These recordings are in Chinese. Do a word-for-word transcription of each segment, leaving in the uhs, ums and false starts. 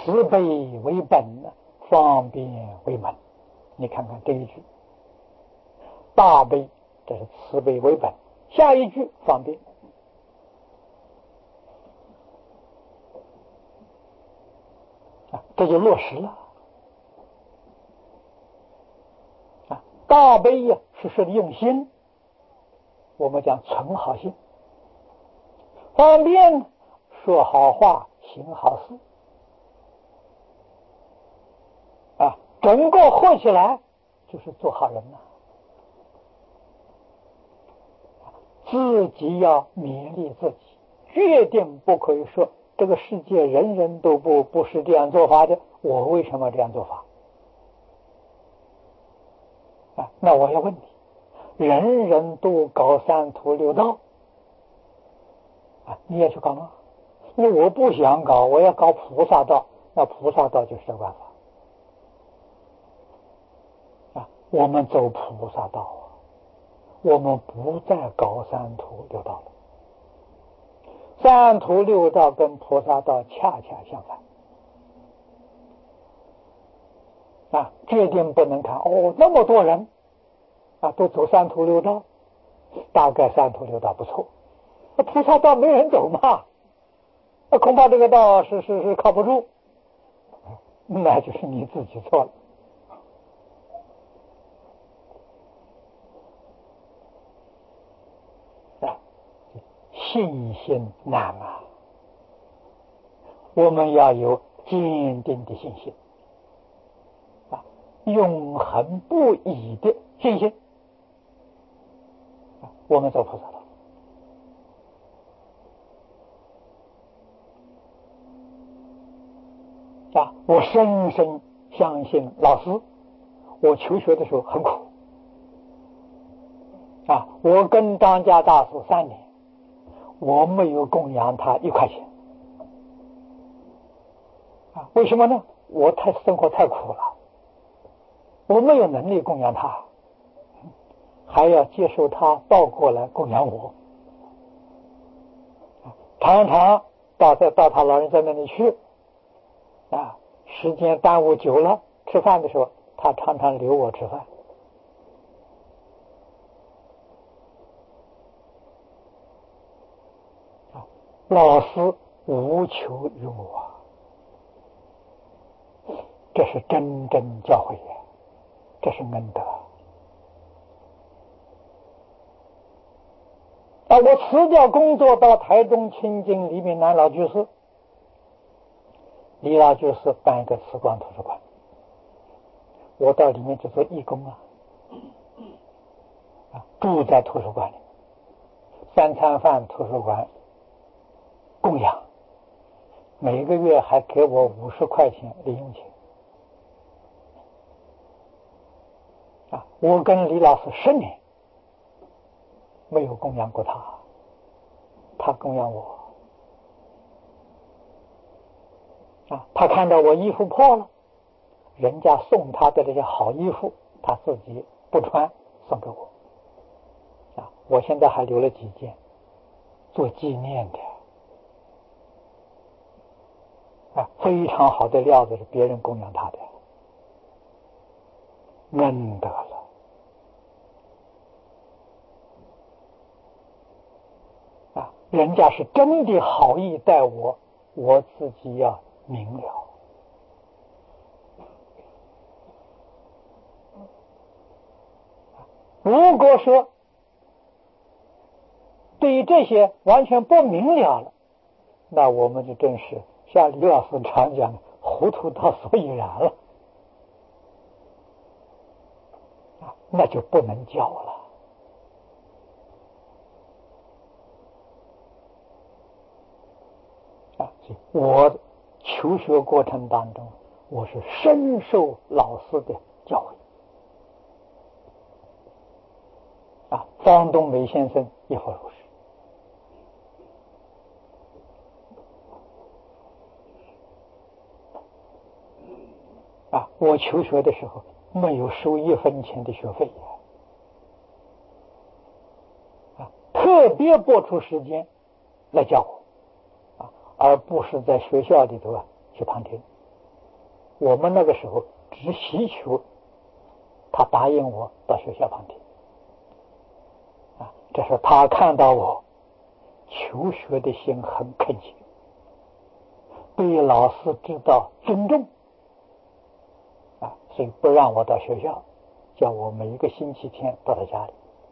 慈悲为本，方便为门。你看看这一句，大悲这是慈悲为本，下一句方便。啊，这就落实了。啊，大悲呀是说的用心，我们讲存好心；方便说好话，行好事。啊，整个合起来就是做好人了。自己要勉励自己，决定不可以说这个世界人人都不不是这样做法的，我为什么这样做法？啊，那我要问你，人人都搞三途六道，啊，你也去搞吗？因为我不想搞，我要搞菩萨道，那菩萨道就是办法。啊，我们走菩萨道啊，我们不再搞三途六道了。三途六道跟菩萨道恰恰相反。啊，决定不能看哦，那么多人啊都走三途六道，大概三途六道不错，那菩萨道没人走嘛，那恐怕这个道是是是靠不住，那就是你自己错了。啊，信心难啊，我们要有坚定的信心。永恒不已的信心，我们走菩萨道。啊，我深深相信老师，我求学的时候很苦。啊，我跟张家大师三年，我没有供养他一块钱。啊，为什么呢？我太生活太苦了。我没有能力供养他，还要接受他倒过来供养我。常常到在到他老人家那里去，啊，时间耽误久了，吃饭的时候他常常留我吃饭。啊，老师无求于我，这是真正教诲呀，这是恩德。啊，我辞掉工作到台中清境李炳南老居士，李老居士办一个慈光图书馆，我到里面去做义工啊，啊，住在图书馆里，三餐饭图书馆供养，每个月还给我五十块钱零用钱。啊，我跟李老师十年没有供养过他，他供养我。啊，他看到我衣服破了，人家送他的这些好衣服，他自己不穿，送给我。啊，我现在还留了几件做纪念的。啊，非常好的料子是别人供养他的，恩德了。啊，人家是真的好意待我，我自己要明了。如果说对于这些完全不明了了，那我们就真是像李老师常讲的，糊涂到所以然了。啊，那就不能教了。啊，我求学过程当中，我是深受老师的教诲。啊，张东梅先生也不如是。啊，我求学的时候没有收一分钱的学费呀。啊，特别拨出时间来教我，啊，而不是在学校里头啊去旁听。 我们那个时候只希求他答应我到学校旁听啊，这是他看到我求学的心很恳切，对老师知道尊重啊，所以不让我到学校，叫我每一个星期天到他家里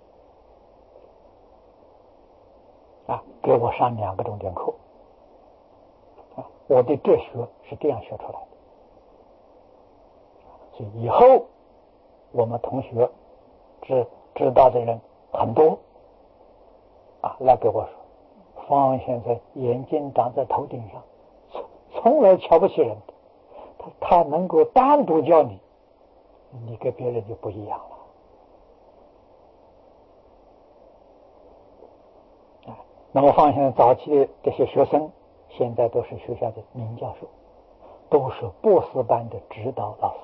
啊，给我上两个重点课啊，我的哲学是这样学出来的。所以以后我们同学知知道的人很多啊，来给我说，方先生眼睛长在头顶上，从来瞧不起人的，他他能够单独教你，你跟别人就不一样了。啊，那么方先生早期的这些学生，现在都是学校的名教授，都是博士班的指导老师。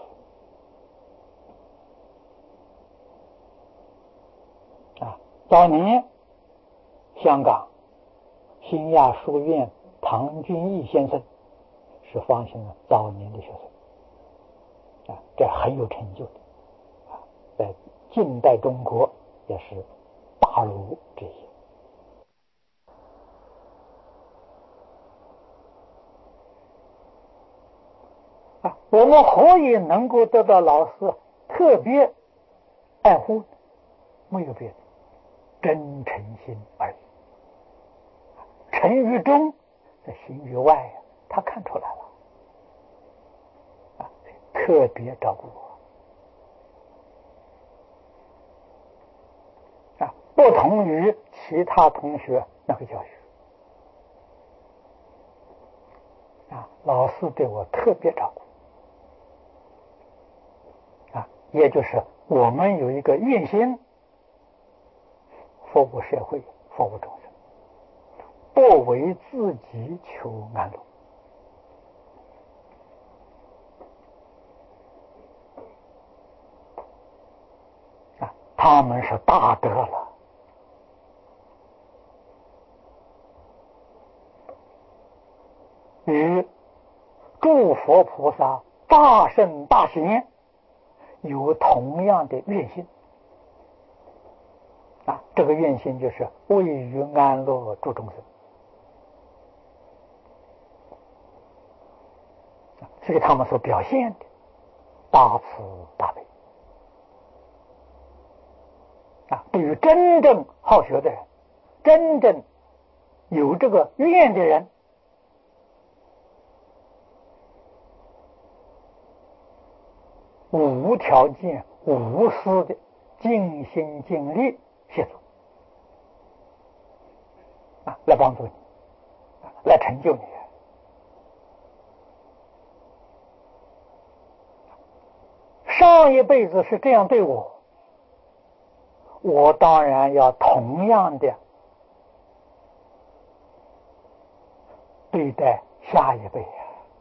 啊，早年香港新亚书院唐君毅先生是方先生早年的学生啊，这很有成就的啊，在近代中国也是大儒之一啊。我们何以能够得到老师特别爱护？没有别的，真诚心而已。诚于中，在行于外呀，他看出来了啊，特别照顾我啊，不同于其他同学那个教学啊，老师对我特别照顾啊，也就是我们有一个愿心，服务社会，服务众生，不为自己求安乐啊，他们是大德了。与诸佛菩萨、大圣大贤有同样的愿心啊，这个愿心就是为于安乐诸众生。所以他们所表现的大慈大悲啊，对于真正好学的人，真正有这个愿的人，无条件无私的尽心尽力协助啊，来帮助你，来成就你。上一辈子是这样对我，我当然要同样的对待下一辈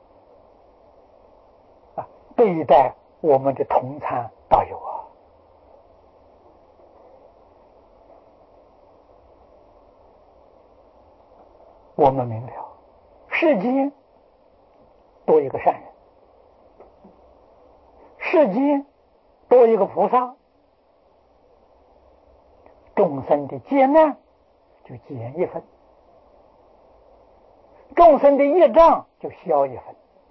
啊，对待我们的同参道友啊。我们明了，世间多一个善人，世间多一个菩萨，众生的劫难就减一分，众生的业障就消一分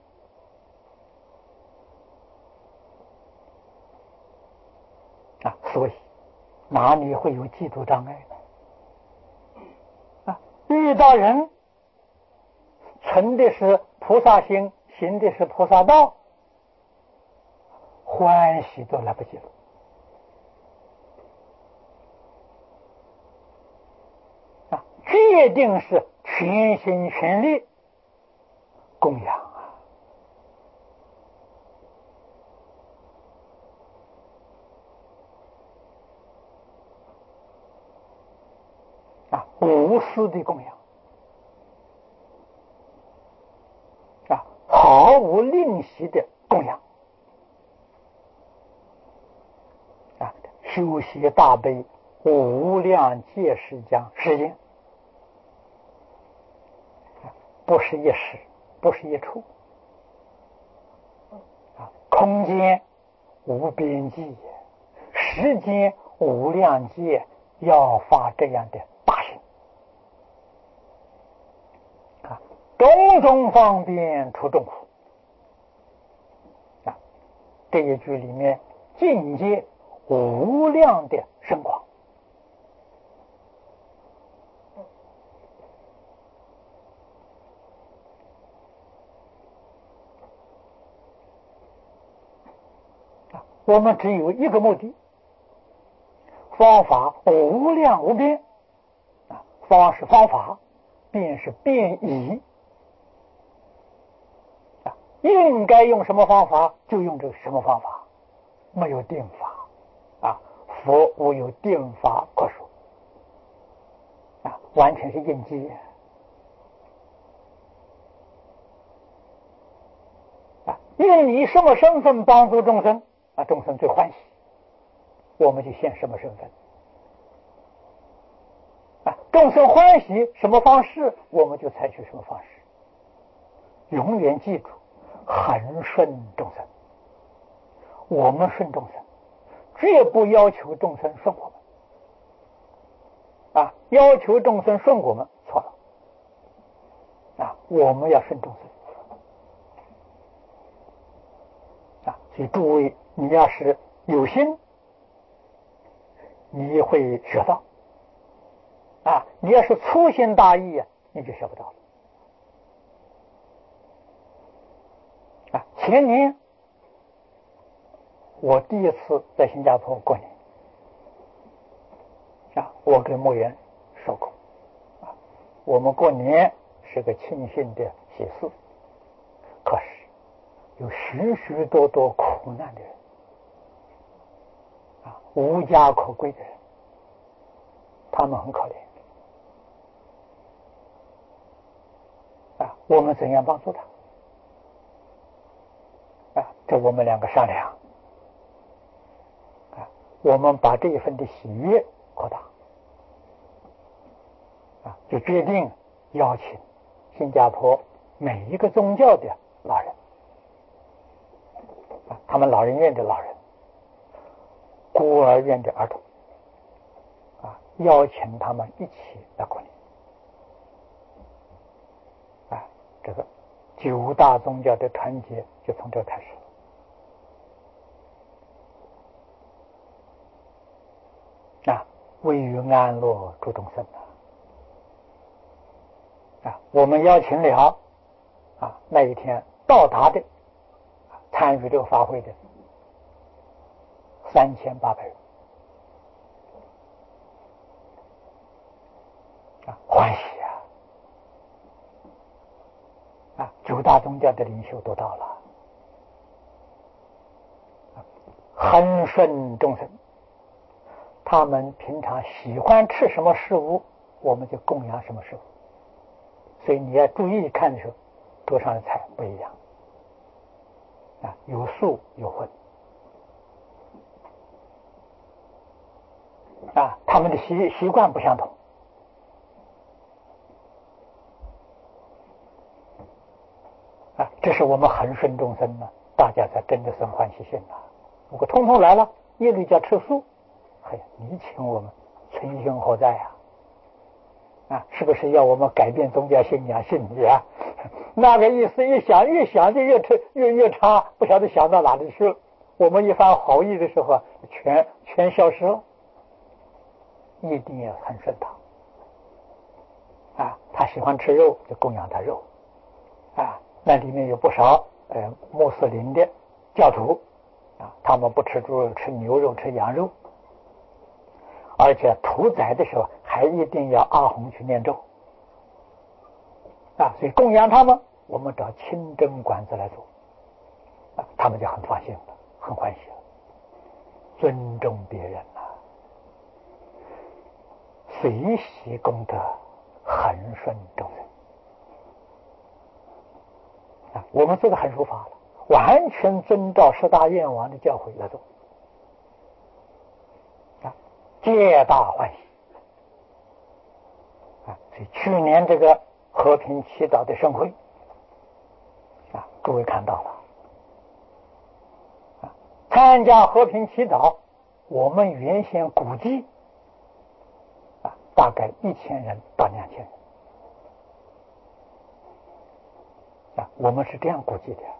啊，所以哪里会有嫉妒障碍呢？啊，遇到人存的是菩萨心，行的是菩萨道，欢喜都来不及了啊，决定是全心全力供养啊啊，无私的供养啊，毫无吝惜的供养啊，修习大悲无量劫时将实现，不是一时，不是一处空间无边际，时间无量界，要发这样的大心啊！种种方便出众苦啊！这一句里面境界无量的深广。我们只有一个目的，方法无量无边啊，方是方法，便是变异啊，应该用什么方法就用这个什么方法，没有定法啊，佛无有定法可说啊，完全是应机啊，愿以什么身份帮助众生啊，众生最欢喜，我们就现什么身份啊，众生欢喜什么方式，我们就采取什么方式。永远记住，恒顺众生，我们顺众生，绝不要求众生顺我们啊，要求众生顺我们错了啊，我们要顺众生啊，所以诸位，你要是有心，你会学到啊，你要是粗心大意啊，你就学不到了啊。前年我第一次在新加坡过年啊，我跟牧原说过啊，我们过年是个庆幸的喜事，可是有许许多多苦难的人啊，无家可归的人，他们很可怜啊，我们怎样帮助他啊？这我们两个商量啊，我们把这一份的喜悦扩大啊，就决定邀请新加坡每一个宗教的老人啊，他们老人院的老人，孤儿院的儿童啊，邀请他们一起来过年啊，这个九大宗教的团结就从这开始啊，为于安乐诸众生啊，我们邀请了啊那一天到达的参与这个法会的三千八百人啊，欢喜啊！啊，九大宗教的领袖都到了，恒顺众生，他们平常喜欢吃什么食物，我们就供养什么食物。所以你要注意看的时候，桌上的菜不一样啊，有素有荤啊，他们的习习惯不相同啊，这是我们恒顺众生呢，大家才真的生欢喜心呐。如果通通来了，一律叫吃素，嘿，你请我们存心何在呀？啊，是不是要我们改变宗教信仰信你啊？那个意思一想越想就越越越差，不晓得想到哪里去了。我们一番好意的时候，全全消失了。一定要很顺他啊，他喜欢吃肉就供养他肉啊，那里面有不少呃穆斯林的教徒啊，他们不吃猪肉，吃牛肉，吃羊肉，而且屠宰的时候还一定要阿訇去念咒啊，所以供养他们，我们找清真馆子来做啊，他们就很放心了，很欢喜了，尊重别人了，随喜功德，恒顺众生啊，我们做的很如法了，完全遵照十大愿王的教诲来做啊，皆大欢喜啊！所以去年这个和平祈祷的盛会啊，诸位看到了参加和平祈祷，我们原先估计啊，大概一千人到两千人啊，我们是这样估计的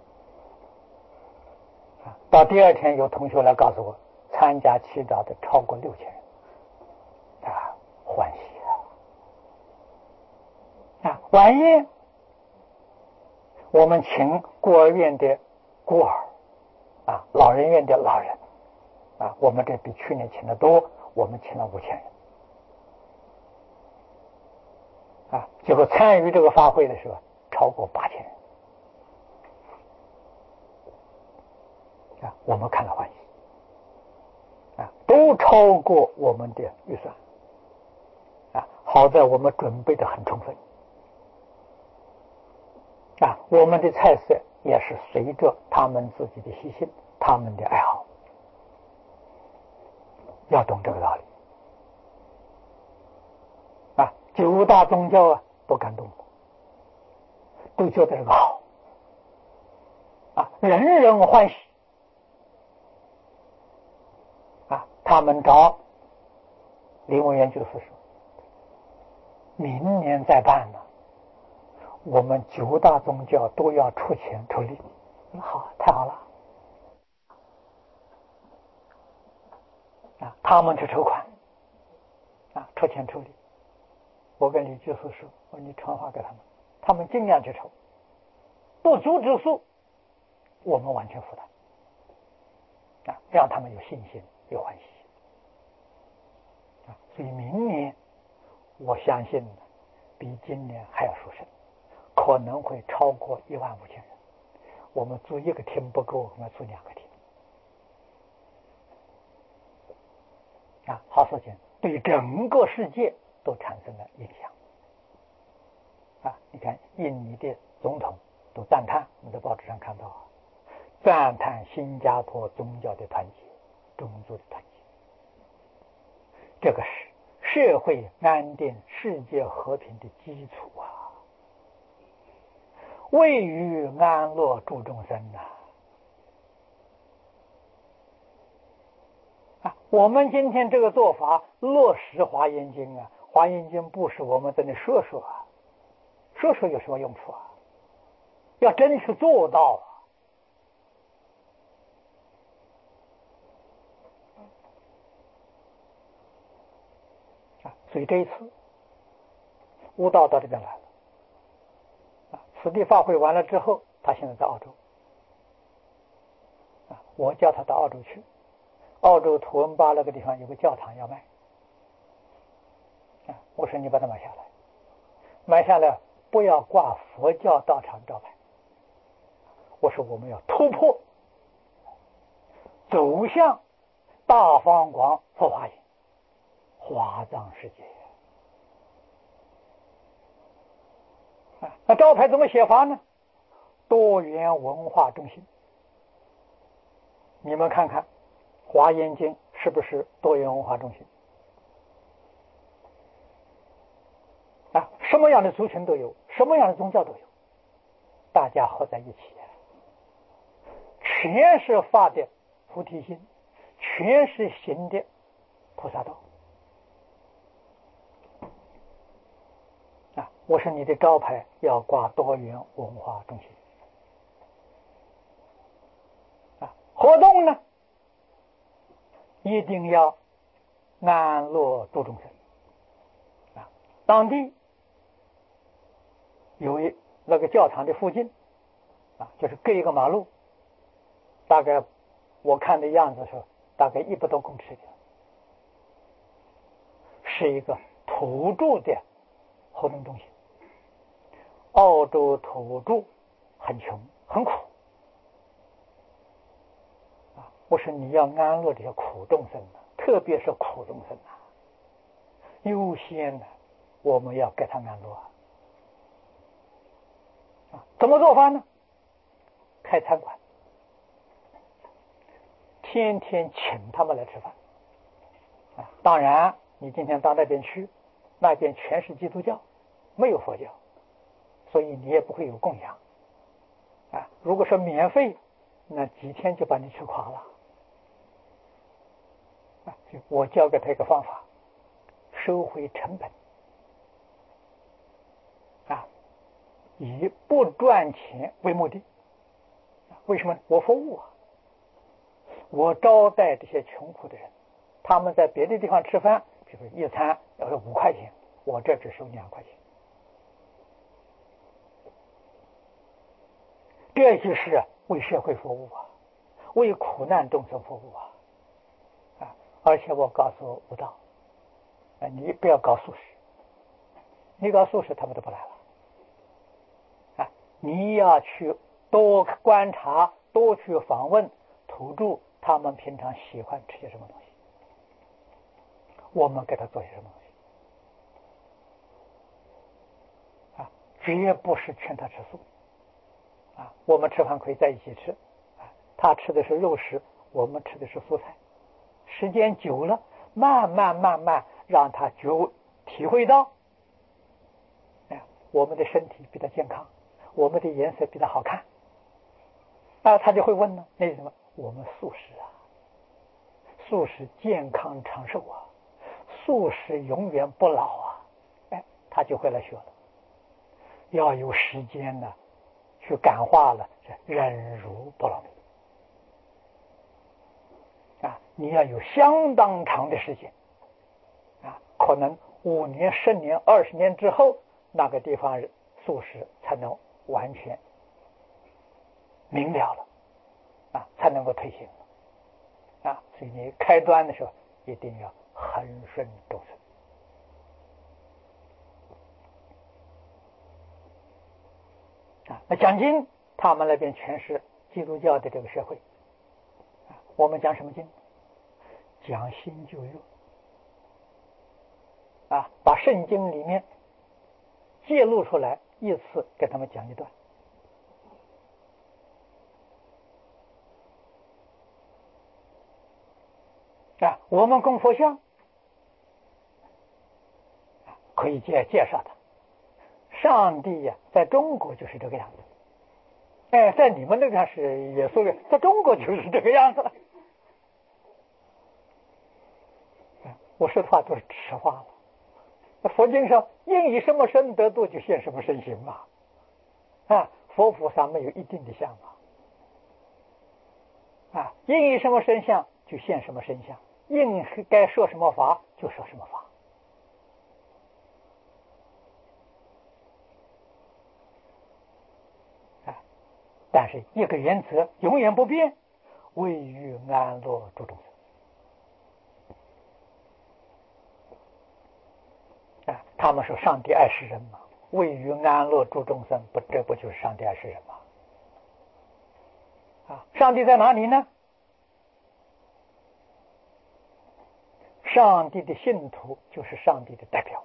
啊。到第二天，有同学来告诉我，参加祈祷的超过六千人啊，欢喜啊！啊，晚宴我们请孤儿院的孤儿啊，老人院的老人啊，我们这比去年请的多，我们请了五千人啊，结果参与这个法会的时候超过八千人啊，我们看了欢喜啊，都超过我们的预算啊，好在我们准备的很充分啊，我们的菜色也是随着他们自己的习性，他们的爱好，要懂这个道理啊。九大宗教啊都感动了，都觉得这个好啊，人人欢喜啊。他们找林委员就是说，明年再办呢，我们九大宗教都要出钱出力。好，太好了啊！他们去筹款啊，出钱出力。我跟李居士说，我说你传话给他们，他们尽量去筹，不足之数我们完全负担啊，让他们有信心有欢喜啊。所以明年我相信比今年还要殊胜，可能会超过一万五千人。我们租一个厅不够，我们要租两个厅啊。好事情对整个世界都产生了影响啊！你看印尼的总统都赞叹，我们在报纸上看到，赞叹新加坡宗教的团结，种族的团结，这个是社会安定、世界和平的基础啊！为于安乐助众生呐！啊，我们今天这个做法落实华严经啊，华严经不是我们在那说说啊，说说有什么用处啊？要真去做到啊！所以这一次悟道到这边来了啊，此地法会完了之后，他现在在澳洲啊，我叫他到澳洲去。澳洲图恩巴那个地方有个教堂要卖啊，我说你把它买下来，买下来不要挂佛教道场招牌，我说我们要突破，走向大方广佛法印，华藏世界啊。那招牌怎么写法呢？多元文化中心。你们看看华严经是不是多元文化中心啊？什么样的族群都有，什么样的宗教都有，大家合在一起，全是发的菩提心，全是行的菩萨道啊！我说你的招牌要挂多元文化中心啊，活动呢一定要安乐度众生啊！当地有一那个教堂的附近啊，就是隔一个马路，大概我看的样子是大概一百多公尺的，是一个土著的活动中心。澳洲土著很穷很苦啊！我说你要安乐这些苦众生啊，特别是苦众生啊，优先的我们要给他安乐啊！怎么做法呢？开餐馆，天天请他们来吃饭啊！当然你今天到那边去，那边全是基督教，没有佛教，所以你也不会有供养啊。如果说免费， 那几天就把你吃垮了。啊，我教给他一个方法，收回成本，啊，以不赚钱为目的。为什么？我服务啊，我招待这些穷苦的人，他们在别的地方吃饭，比如一餐要是五块钱，我这只收两块钱。这就是为社会服务啊，为苦难众生服务啊！啊，而且我告诉吴道，啊，你不要搞素食，你搞素食他们都不来了。啊，你要去多观察，多去访问土著，他们平常喜欢吃些什么东西，我们给他做些什么东西。啊，绝不是劝他吃素。啊，我们吃饭可以在一起吃，啊，他吃的是肉食，我们吃的是蔬菜。时间久了，慢慢慢慢让他觉悟体会到，哎，我们的身体比较健康，我们的颜色比较好看，啊，他就会问呢，那什么，我们素食啊，素食健康长寿啊，素食永远不老啊，哎，他就会来学了。要有时间呢，去感化了，忍辱不容易啊！你要有相当长的时间啊，可能五年、十年、二十年之后，那个地方素食才能完全明了了啊，才能够推行啊。所以你开端的时候一定要恒顺众生。啊，那讲经，他们那边全是基督教的这个社会，啊，我们讲什么经？讲新旧约，啊，把圣经里面揭露出来，一次给他们讲一段。啊，我们供佛像，可以介介绍他。上帝呀、啊，在中国就是这个样子。哎，在你们那边是耶稣的，在中国就是这个样子。我说的话都是实话了。佛经上应以什么身得度，就现什么身形嘛。啊，佛菩萨没有一定的相嘛。啊，应以什么身相，就现什么身相；应该说什么法，就说什么法。但是一个原则永远不变，为欲安乐诸众生。啊，他们说上帝爱世人嘛，为欲安乐诸众生，不，这不就是上帝爱世人吗？啊，上帝在哪里呢？上帝的信徒就是上帝的代表。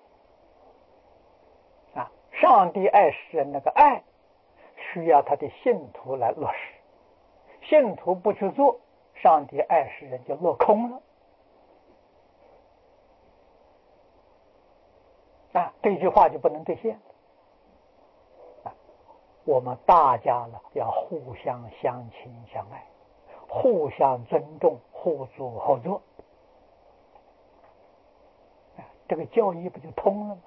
啊，上帝爱世人，那个爱需要他的信徒来落实，信徒不去做，上帝爱世人就落空了。啊，这句话就不能兑现了。啊，我们大家呢要互相相亲相爱，互相尊重，互助合作。啊，这个教义不就通了吗？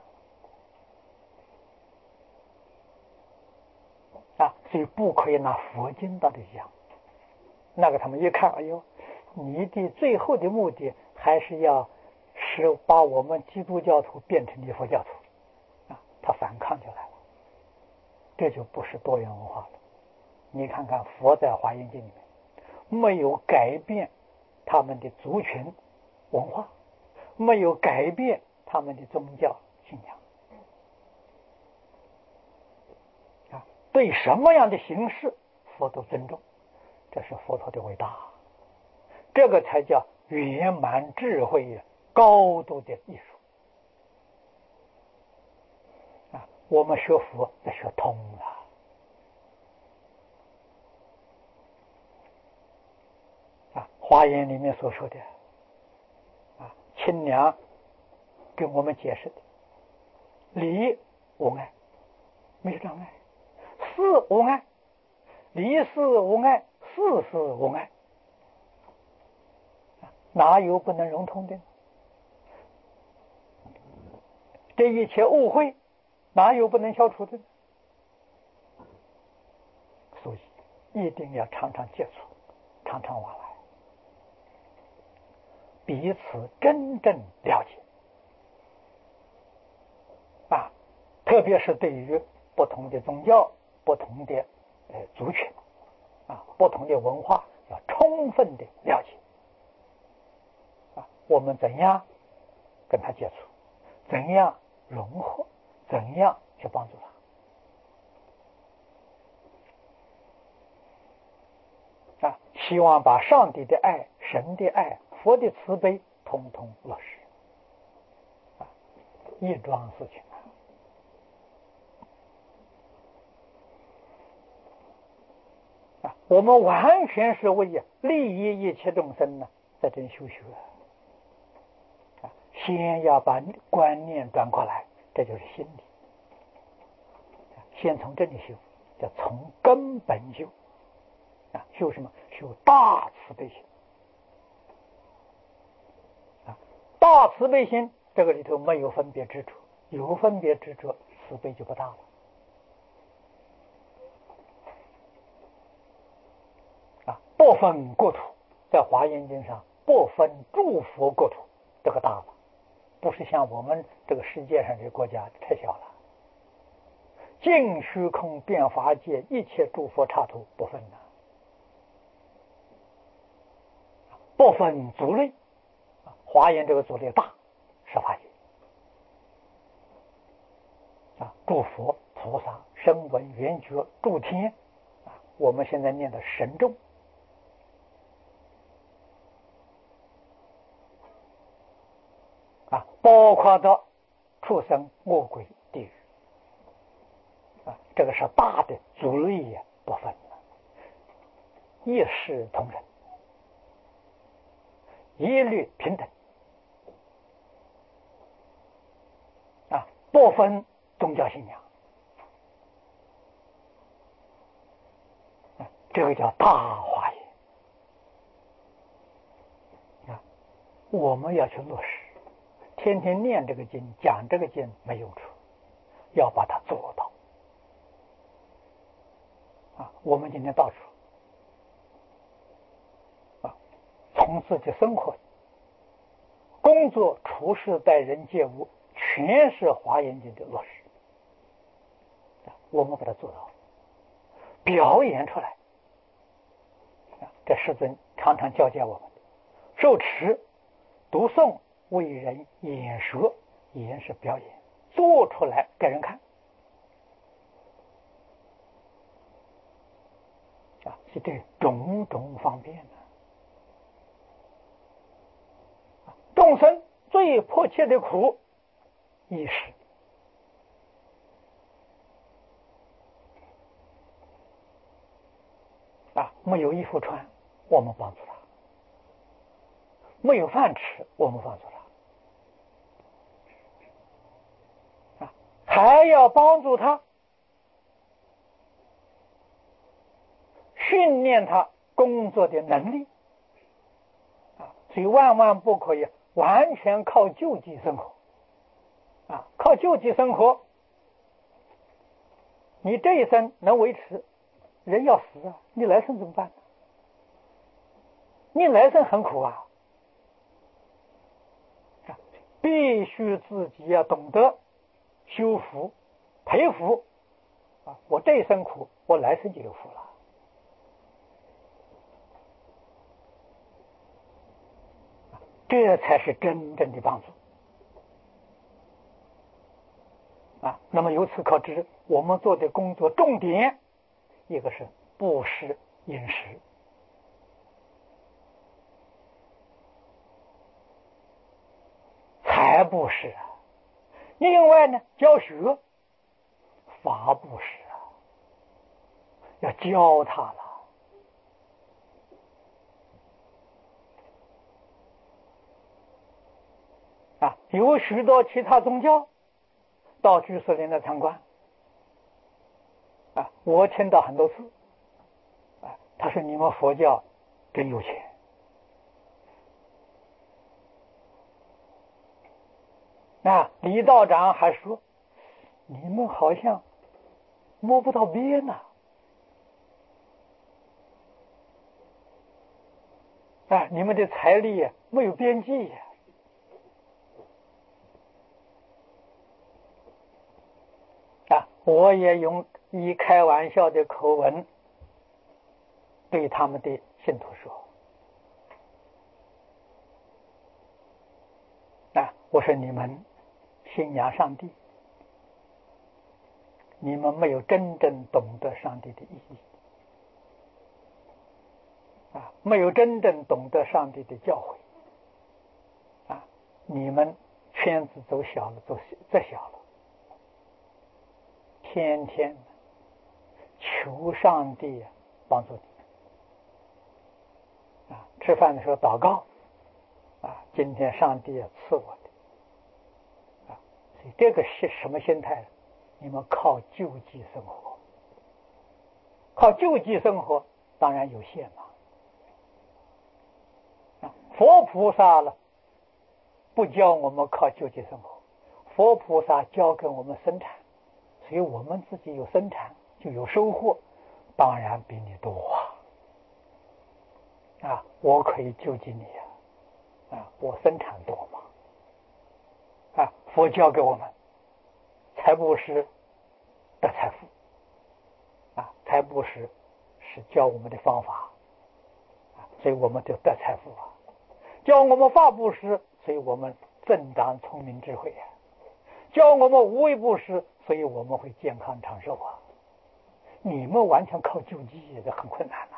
啊，所以不可以拿佛经到底讲。那个他们一看，哎呦，你的最后的目的还是要使把我们基督教徒变成你佛教徒啊，他反抗就来了。这就不是多元文化了。你看看佛在华严经里面没有改变他们的族群文化，没有改变他们的宗教信仰。对什么样的形式佛都尊重，这是佛陀的伟大，这个才叫圆满智慧高度的艺术啊！我们学佛要学通了啊！华严里面所说的啊，亲娘跟我们解释的理无碍，没有障碍。事无碍，离事无碍， 事事无碍，哪有不能融通的？这一切误会，哪有不能消除的？所以一定要常常接触，常常往来，彼此真正了解啊！特别是对于不同的宗教、不同的呃族群啊、不同的文化，要充分的了解啊！我们怎样跟他接触，怎样融合，怎样去帮助他啊！希望把上帝的爱、神的爱、佛的慈悲统统落实啊！一桩事情啊！我们完全是为利益一切众生呢，在这里修学啊！先要把观念转过来，这就是心理。先从这里修，叫从根本修啊！修什么？修大慈悲心啊！大慈悲心这个里头没有分别执着，有分别执着，慈悲就不大了啊！不分国土，在华严经上不分诸佛国土，这个大了，不是像我们这个世界上这个国家太小了。尽虚空遍法界，一切诸佛刹土不分的，不分族类。华严这个族类大，是法界啊，诸佛菩萨、声闻、缘觉、诸天啊，我们现在念的神咒啊，包括的畜生、恶鬼、地狱。啊，这个是大的族类也不分了，一视同仁，一律平等啊，不分宗教信仰啊，这个叫大华严啊，我们要去落实，天天念这个经，讲这个经没用处，要把它做到。啊，我们今天到处啊，从自己生活、工作、处事、待人接物，全是华严经的落实。啊，我们把它做到，表演出来。啊，这师尊常常教诫我们：受持、读诵、为人演说，演是表演，做出来给人看。啊，是对种种方便呢。众生最迫切的苦，一时啊，没有衣服穿，我们帮助他；没有饭吃，我们帮助他。啊，还要帮助他，训练他工作的能力啊，所以万万不可以完全靠救济生活啊！靠救济生活，你这一生能维持，人要死啊，你来生怎么办？你来生很苦啊！啊，必须自己要懂得修福、培福啊！我这一生苦，我来生就有福了。这才是真正的帮助啊！那么由此可知，我们做的工作重点，一个是布施饮食，财布施啊；另外呢，教学法布施啊，要教他了。啊，有许多其他宗教到居士林来参观啊，我听到很多次啊，他说是你们佛教真有钱。啊，李道长还说，你们好像摸不到边呐、啊！啊，你们的财力没有边际呀！啊，我也用以开玩笑的口吻对他们的信徒说：啊，我说你们信仰上帝，你们没有真正懂得上帝的意义，啊，没有真正懂得上帝的教诲，啊，你们圈子走小了，走再小了，天天求上帝帮助你，啊，吃饭的时候祷告，啊，今天上帝赐我的，啊，所以这个是什么心态？你们靠救济生活，靠救济生活当然有限嘛。啊，佛菩萨了，不教我们靠救济生活，佛菩萨教给我们生产，所以我们自己有生产就有收获，当然比你多啊！啊，我可以救济你啊！啊，我生产多嘛！啊，佛教给我们财布施得财富，啊，财布施是教我们的方法，啊，所以我们就得财富啊。教我们法布施，所以我们增长聪明智慧啊。教我们无为布施，所以我们会健康长寿啊。你们完全靠救济也是很困难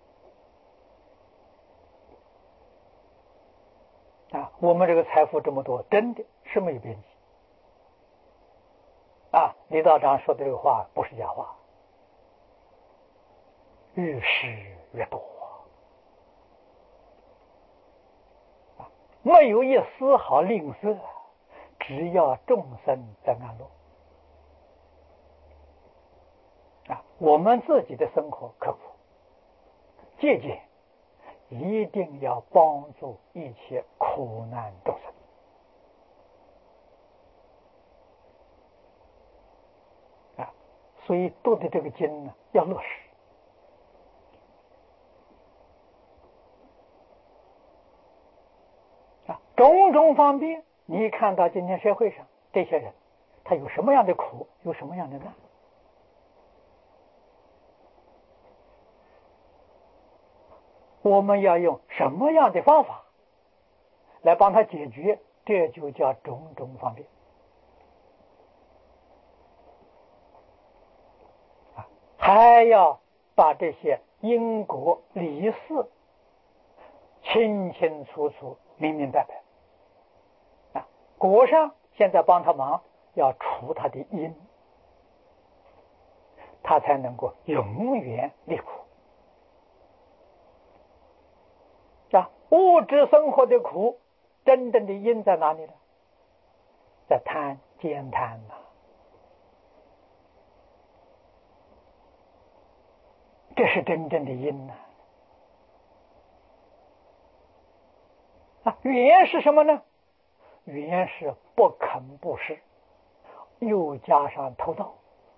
的啊。我们这个财富这么多，真的是没有边际啊。李道长说的这个话不是假话，越施越多啊，没有一丝毫吝啬，只要众生得安乐啊。我们自己的生活刻苦，节俭，一定要帮助一切苦难众生啊。所以读的这个经呢，要落实啊。种种方面，你看到今天社会上这些人，他有什么样的苦，有什么样的难，我们要用什么样的方法来帮他解决，这就叫种种方便啊。还要把这些因果理事清清楚楚明明白白啊。果上现在帮他忙，要除他的因，他才能够永远离苦啊。物质生活的苦，真正的因在哪里呢？在贪奸贪呐、啊，这是真正的因呐、啊。啊，缘是什么呢？缘是不肯布施，又加上偷盗，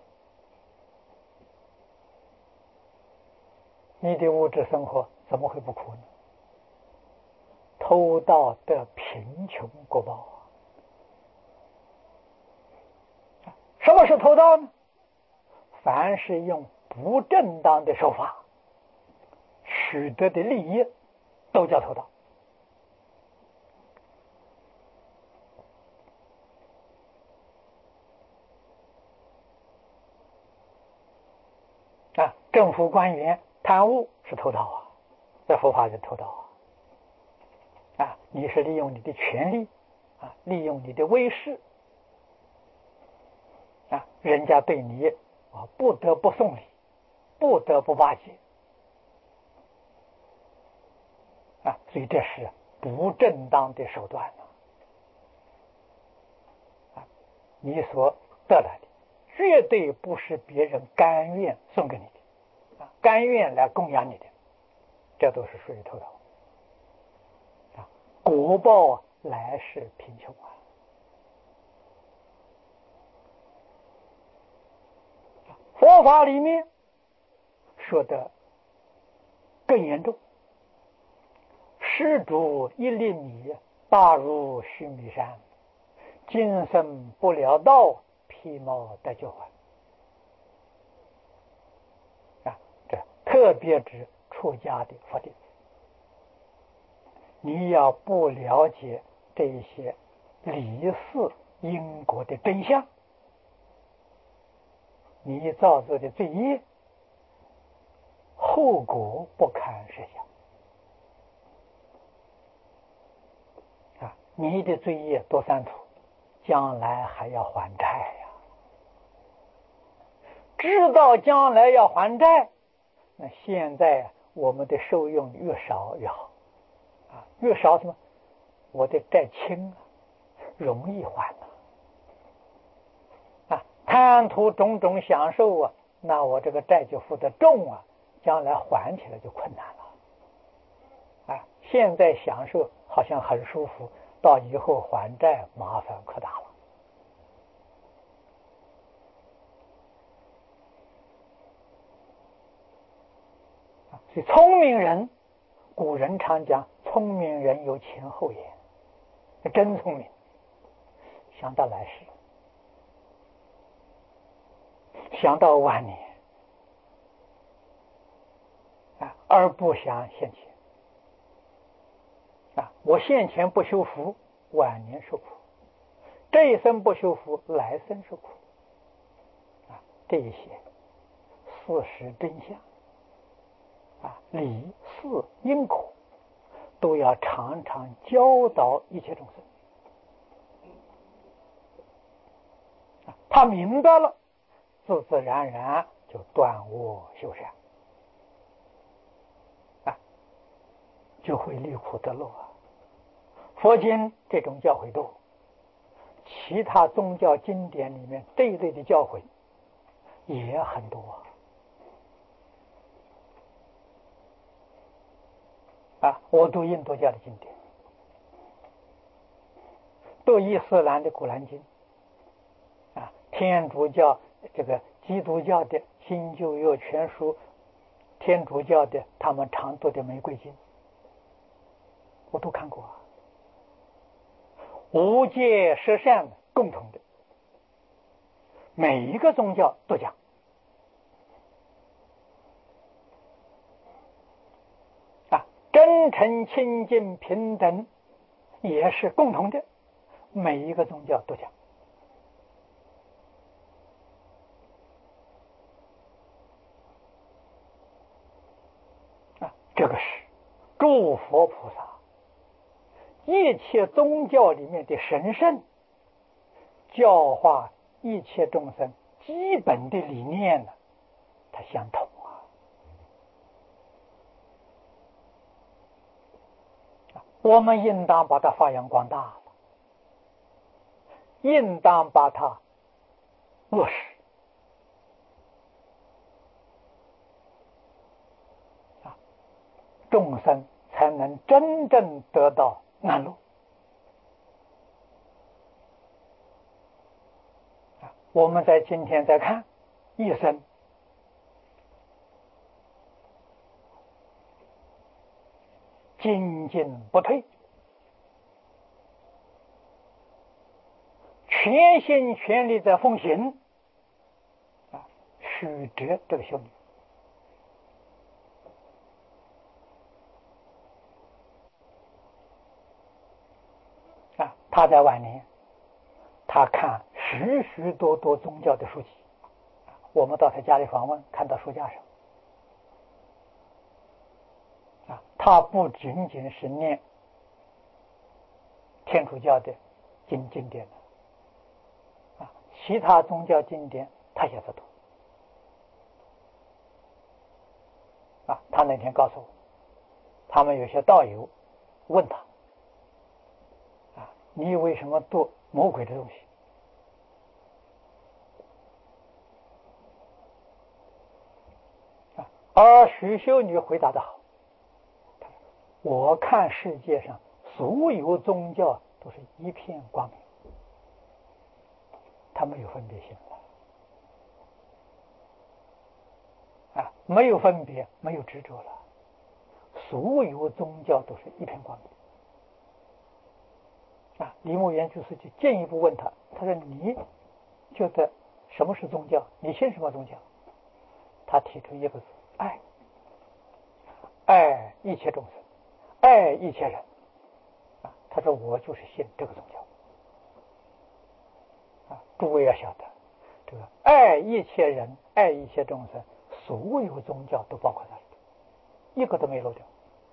你的物质生活怎么会不苦呢？偷盗得贫穷果报啊！什么是偷盗呢？凡是用不正当的手法取得的利益，都叫偷盗啊！政府官员贪污是偷盗啊，在佛法是偷盗啊！啊，你是利用你的权利啊，利用你的威势啊，人家对你啊不得不送礼，不得不巴结啊，所以这是不正当的手段啊！你所得来的绝对不是别人甘愿送给你的啊，甘愿来供养你的这都是属于头头啊，果报来世贫穷啊。佛法里面说的更严重，施主一粒米，大如须弥山，今生不了道，披毛戴脚环啊！这特别指出家的佛弟子，你要不了解这些理事因果的真相，你造作的罪业后果不堪设想啊！你的罪业多三途，将来还要还债呀、啊！知道将来要还债，那现在我们的受用越少越好啊！越少什么？我的债轻啊，容易还啊！啊，贪图种种享受啊，那我这个债就负得重啊，将来还起来就困难了啊！现在享受好像很舒服，到以后还债麻烦可大了。所以聪明人，古人常讲聪明人有前后眼，真聪明，想到来世，想到晚年啊，而不想现前啊！我现前不修福，晚年受苦；这一生不修福，来生受苦啊！这一些事实真相啊，理事因果，都要常常教导一切众生啊！他明白了，自自然然就断恶修善啊，就会离苦得乐啊！佛经这种教诲多，其他宗教经典里面这一类的教诲也很多啊！我读印度教的经典，读伊斯兰的古兰经啊，天主教这个基督教的新旧约全书，天主教的他们常读的玫瑰经，我都看过啊。无戒十善共同的，每一个宗教都讲啊，真诚清净平等也是共同的，每一个宗教都讲啊，这个是诸佛菩萨一切宗教里面的神圣，教化一切众生基本的理念呢，它相同啊！我们应当把它发扬光大了，应当把它落实啊，众生才能真正得到安乐啊！我们在今天再看一生精进不退，全心全力在奉行啊，许哲这个修女啊，他在晚年他看许许多多宗教的书籍，我们到他家里访问，看到书架上啊，他不仅仅是念天主教的经经典啊，其他宗教经典他也在读啊。他那天告诉我，他们有些道友问他啊，你为什么读魔鬼的东西啊？而许修女回答的好我看世界上所有宗教都是一片光明，它没有分别心了啊，没有分别，没有执着了，所有宗教都是一片光明啊。李牧原居士就进一步问他，他说你觉得什么是宗教？你信什么宗教？他提出一个字：爱，爱一切众生，爱一切人啊。他说我就是信这个宗教啊。诸位要晓得，这个爱一切人，爱一切众生，所有宗教都包括在里头，一个都没漏掉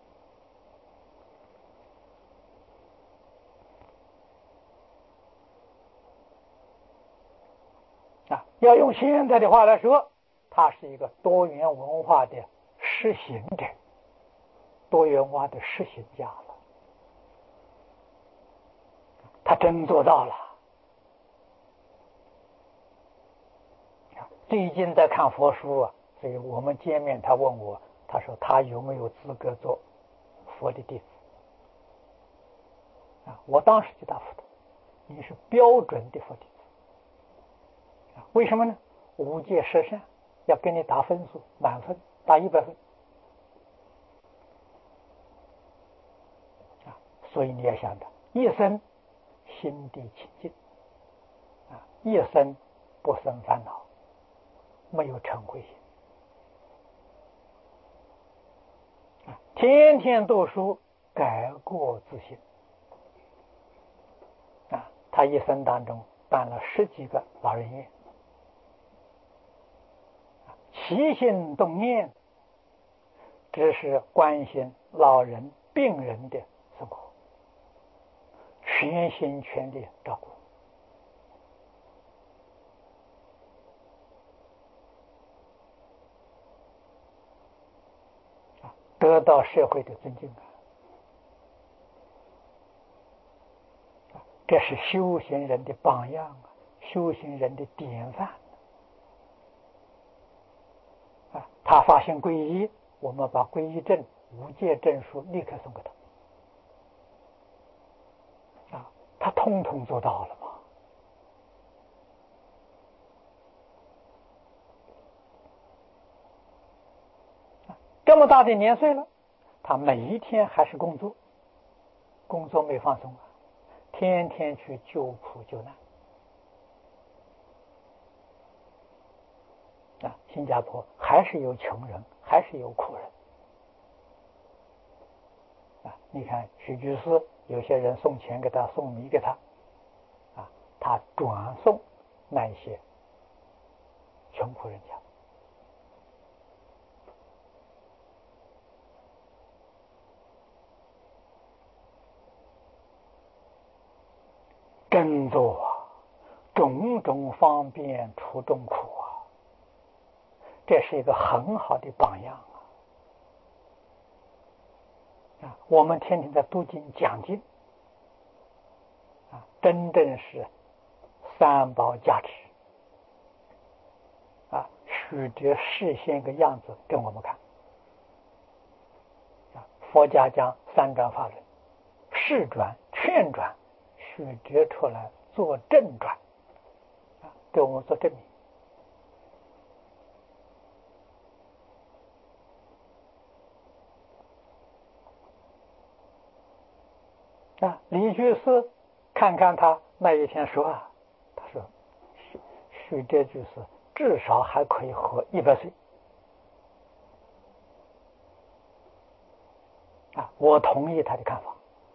啊。要用现在的话来说，它是一个多元文化的实行者，多元化的实行家了。他真做到了。最近在看佛书啊，所以我们见面，他问我，他说他有没有资格做佛的弟子啊？我当时就答复他，你是标准的佛弟子啊。为什么呢？五戒十善要给你打分数，满分打一百分啊。所以你要想的，一生心地清净啊，一生不生烦恼，没有嗔恚心啊，天天读书，改过自新啊。他一生当中办了十几个老人院，起心动念只是关心老人病人的生活，全心全力照顾啊，得到社会的尊敬啊。这是修行人的榜样啊，修行人的典范啊。他发现皈依，我们把皈依证、五戒证书立刻送给他啊，他通通做到了嘛。这么大的年岁了，他每一天还是工作，工作没放松啊，天天去救苦救难啊。新加坡还是有穷人，还是有苦人啊。你看许居士，有些人送钱给他，送米给他啊，他转送那一些穷苦人家。真做啊，种种方便除众苦啊，这是一个很好的榜样啊！啊，我们天天在读经讲经啊，真正是三宝加持啊，使得示现一个样子给我们看啊。佛家讲三转法轮，示转、劝转，取决出来做正转啊，给我们做证明啊。李居士看看他那一天说啊，他说许这居士至少还可以活一百岁啊，我同意他的看法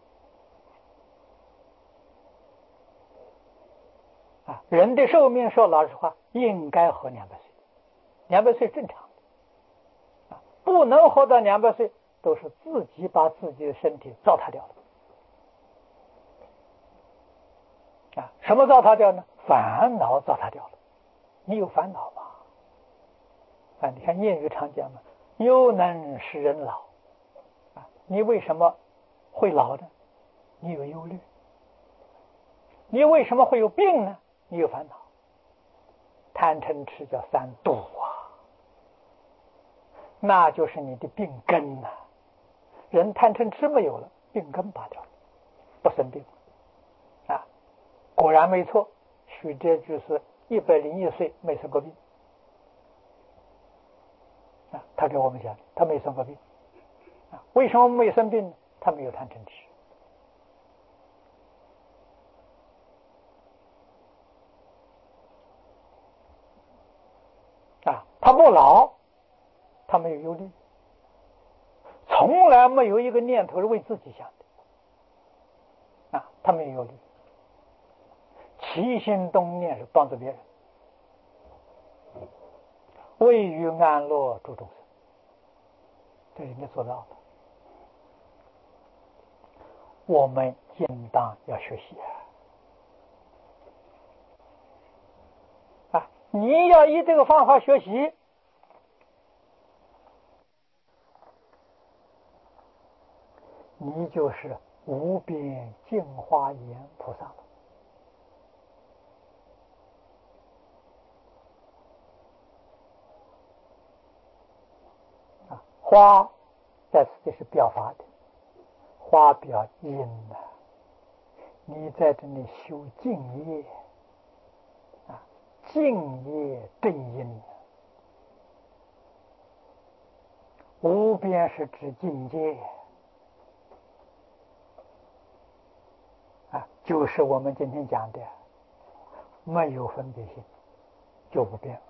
啊。人的寿命说老实话应该活两百岁，两百岁正常啊，不能活到两百岁都是自己把自己的身体糟蹋掉了啊。什么糟蹋掉呢？烦恼糟蹋掉了。你有烦恼吗？啊，你看谚语常讲嘛，忧能使人老啊。你为什么会老呢？你有忧虑。你为什么会有病呢？你有烦恼。贪嗔痴叫三毒啊，那就是你的病根呐、啊。 人贪嗔痴没有了，病根拔掉了，不生病啊。果然没错，许哲居士一百零一岁没生过病啊。他给我们讲，他没生过病啊。为什么没生病呢？他没有贪嗔痴啊。他不老，他没有忧虑，从来没有一个念头是为自己想的啊。他没有忧虑，起心动念是帮助别人，为于安乐诸众生，这应该做到的。我们应当要学习啊！你要以这个方法学习，你就是无边净华严菩萨了啊！花在此地是表法的，花表因啊，你在这里修净业啊，净业正因，无边是指境界啊，就是我们今天讲的没有分别心就不变